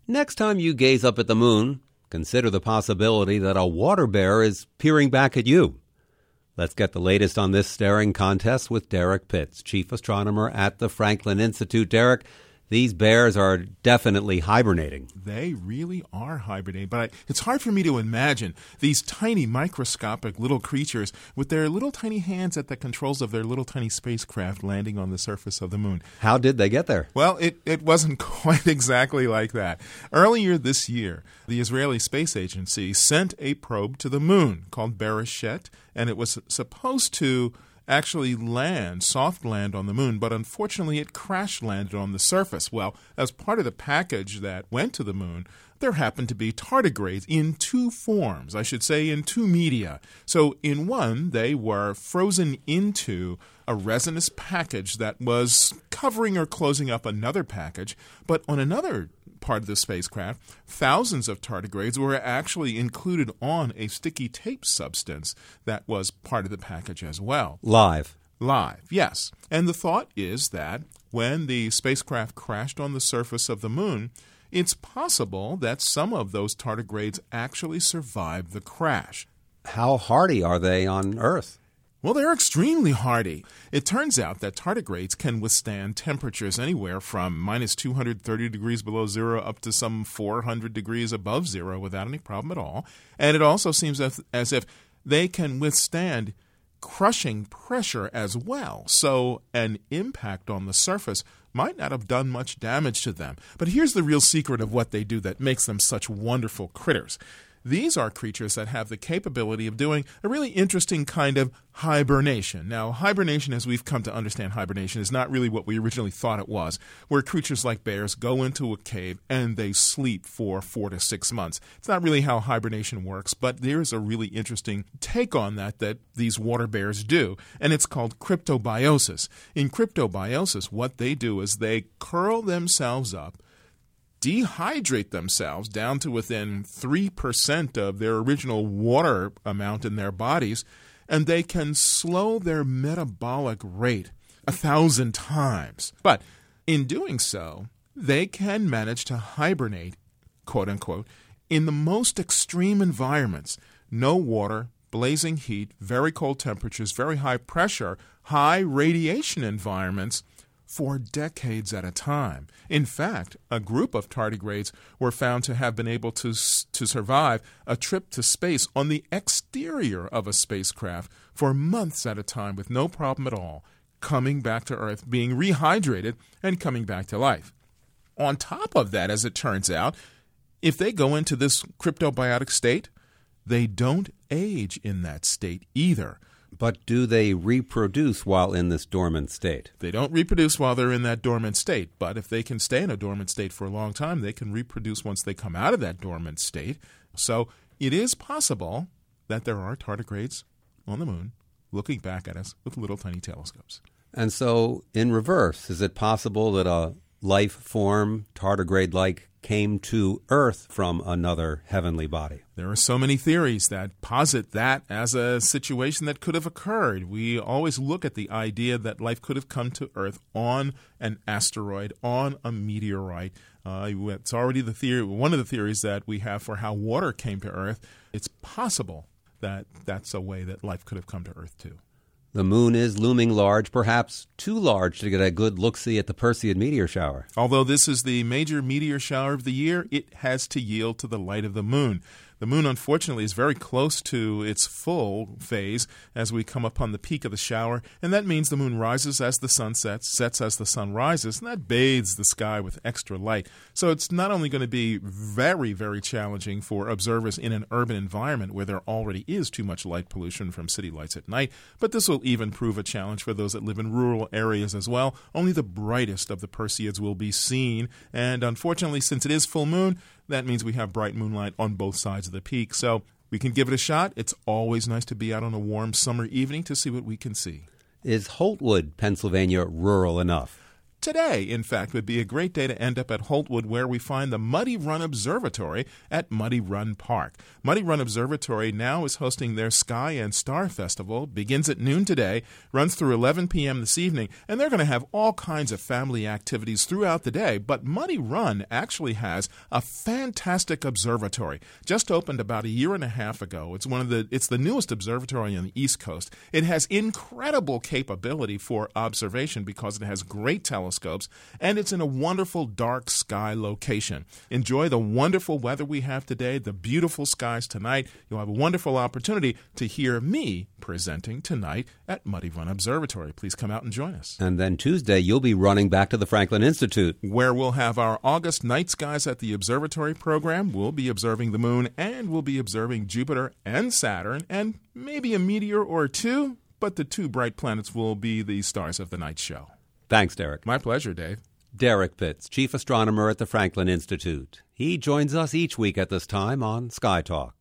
Next time you gaze up at the moon, consider the possibility that a water bear is peering back at you. Let's get the latest on this staring contest with Derek Pitts, chief astronomer at the Franklin Institute. Derek, these bears are definitely hibernating. They really are hibernating, but it's hard for me to imagine these tiny microscopic little creatures with their little tiny hands at the controls of their little tiny spacecraft landing on the surface of the moon. How did they get there? Well, it wasn't quite exactly like that. Earlier this year, the Israeli Space Agency sent a probe to the moon called Bereshet, and it was supposed to actually soft land on the moon, but unfortunately it crash landed on the surface. Well, as part of the package that went to the moon, there happened to be tardigrades in two forms, in two media. So in one, they were frozen into a resinous package that was covering or closing up another package, but on another part of the spacecraft, thousands of tardigrades were actually included on a sticky tape substance that was part of the package as well. Live, yes. And the thought is that when the spacecraft crashed on the surface of the moon, it's possible that some of those tardigrades actually survived the crash. How hardy are they on Earth? Well, they're extremely hardy. It turns out that tardigrades can withstand temperatures anywhere from minus 230 degrees below zero up to some 400 degrees above zero without any problem at all. And it also seems as if they can withstand crushing pressure as well. So an impact on the surface might not have done much damage to them. But here's the real secret of what they do that makes them such wonderful critters. These are creatures that have the capability of doing a really interesting kind of hibernation. Now, hibernation, as we've come to understand hibernation, is not really what we originally thought it was, where creatures like bears go into a cave and they sleep for 4 to 6 months. It's not really how hibernation works, but there's a really interesting take on that these water bears do, and it's called cryptobiosis. In cryptobiosis, what they do is they curl themselves up, dehydrate themselves down to within 3% of their original water amount in their bodies, and they can slow their metabolic rate 1,000 times. But in doing so, they can manage to hibernate, quote unquote, in the most extreme environments. No water, blazing heat, very cold temperatures, very high pressure, high radiation environments for decades at a time. In fact, a group of tardigrades were found to have been able to survive a trip to space on the exterior of a spacecraft for months at a time with no problem at all, coming back to Earth, being rehydrated, and coming back to life. On top of that, as it turns out, if they go into this cryptobiotic state, they don't age in that state either. But do they reproduce while in this dormant state? They don't reproduce while they're in that dormant state, but if they can stay in a dormant state for a long time, they can reproduce once they come out of that dormant state. So it is possible that there are tardigrades on the moon looking back at us with little tiny telescopes. And so, in reverse, is it possible that a life form, tardigrade-like, came to Earth from another heavenly body? There are so many theories that posit that as a situation that could have occurred. We always look at the idea that life could have come to Earth on an asteroid, on a meteorite. It's already the theory, one of the theories that we have for how water came to Earth. It's possible that that's a way that life could have come to Earth too. The moon is looming large, perhaps too large to get a good look-see at the Perseid meteor shower. Although this is the major meteor shower of the year, it has to yield to the light of the moon. The moon, unfortunately, is very close to its full phase as we come upon the peak of the shower, and that means the moon rises as the sun sets, sets as the sun rises, and that bathes the sky with extra light. So it's not only going to be very, very challenging for observers in an urban environment where there already is too much light pollution from city lights at night, but this will even prove a challenge for those that live in rural areas as well. Only the brightest of the Perseids will be seen, and unfortunately, since it is full moon, that means we have bright moonlight on both sides of the peak. So we can give it a shot. It's always nice to be out on a warm summer evening to see what we can see. Is Holtwood, Pennsylvania, rural enough? today, in fact, would be a great day to end up at Holtwood, where we find the Muddy Run Observatory at Muddy Run Park. Muddy Run Observatory now is hosting their Sky and Star Festival. Begins at noon today, runs through 11 p.m. this evening, and they're going to have all kinds of family activities throughout the day. But Muddy Run actually has a fantastic observatory. Just opened about a year and a half ago. It's the newest observatory on the East Coast. It has incredible capability for observation because it has great telescopes, and it's in a wonderful dark sky location. Enjoy the wonderful weather we have today, the beautiful skies tonight. You'll have a wonderful opportunity to hear me presenting tonight at Muddy Run Observatory. Please come out and join us. And then Tuesday, you'll be running back to the Franklin Institute, where we'll have our August night skies at the observatory program. We'll be observing the moon, and we'll be observing Jupiter and Saturn, and maybe a meteor or two, but the two bright planets will be the stars of the night show. Thanks, Derek. My pleasure, Dave. Derek Pitts, chief astronomer at the Franklin Institute. He joins us each week at this time on Sky Talk.